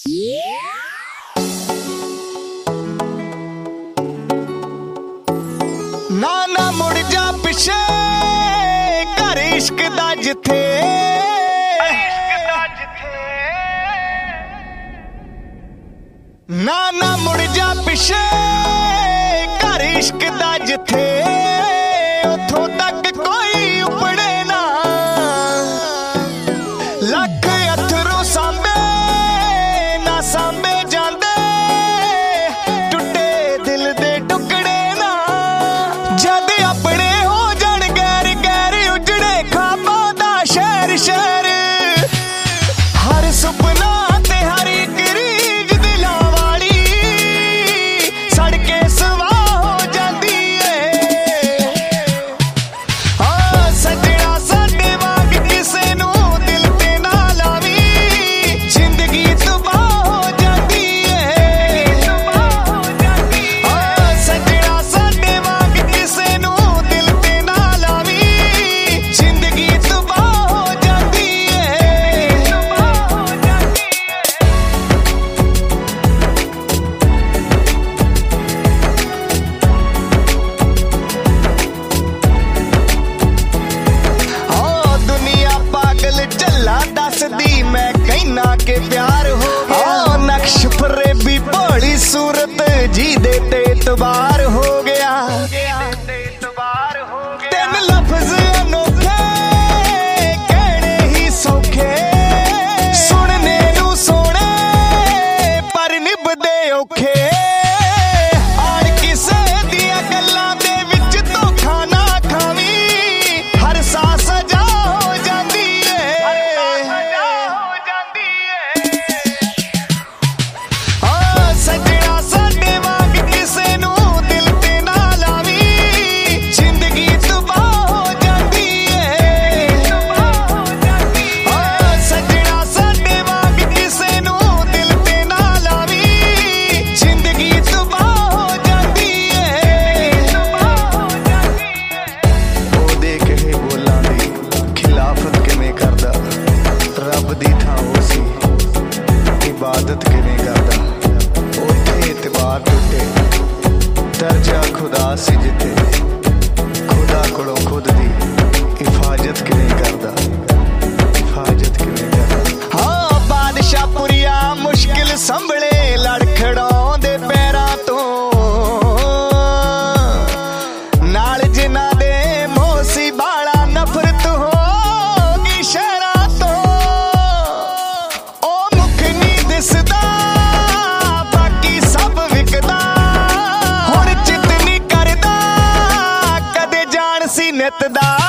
ना ना मुड़ जा पिछे घर इश्क दा जिथे ना ना मुड़ जा पिछे घर इश्क दा जिथे उथों तक कोई उपड़े ना लख अथरू सांबे ना सांबे जांदे टुटे दिल दे टुकड़े ना जद अपने हो जान गैर गैर उजड़े खाबा दा शहर शहर हर सुपना ते हर एक रीज दिलां वाली सड़के सवा हो जांदी है। सजना साडे वांग किसे नूं दिल ते ना लावी जिंदगी तबाह हो जांदी है। सजना साडे वांग किसे नूं दिल ते ना लावी जिंदगी तबाह हो जांदी है। दुनिया पागल चला दसदी मैं कहना के प्यार हो नक्श फरेबी भोली सूरत जी दे ते इतबार हो गया। तीन लफ्ज अनोखे कहने ही सौखे सुनने नू सोने पर निभदे औखे आड़ किसे दिया गल्लां दे विच धोखा ना खावी हर साह सजा हो जांदी है। सजना साडे वांग किसे नूं दिल ते ना लावी जिंदगी तबाह हो जांदी है। सजना साडे वांग किसे नूं दिल ते ना लावी जिंदगी तबाह हो जांदी है। ओदे कहे बोलां दी खिलाफत किवें करदा रब दी थां ओ सी इबादत किवें करदा उत्थे इतबार टुटे दर्जा खुदा सी जिथे खुदा कोलों खुद दी हिफाजत किवें करदा हाँ बादशाह पुरिया मुश्किल संभले लड़खड़ाउंदे पैरां तों नाल जिन्हां दे मोसी बाला नफरत होगी शहरां तों ओ मुख नहीं दिसदा बाकी सब विकदा हुण चित नहीं करदा कदे जान सी नित दा।